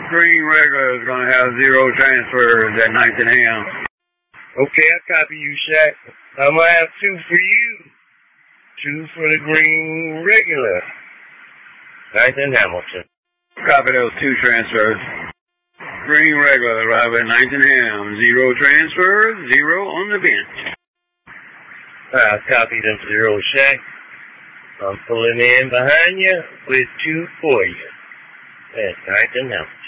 Green regular is going to have 0 transfers at 9th and Ham. Okay, I copy you, Shaq. I'm going to have 2 for you. 2 for the green regular. 9th and Hamilton. Copy those 2 transfers. Green regular arrive at 9th and Ham. 0 transfers, 0 on the bench. I copy them 0, Shaq. I'm pulling in behind you with 2 for you. That's 9th and Hamilton.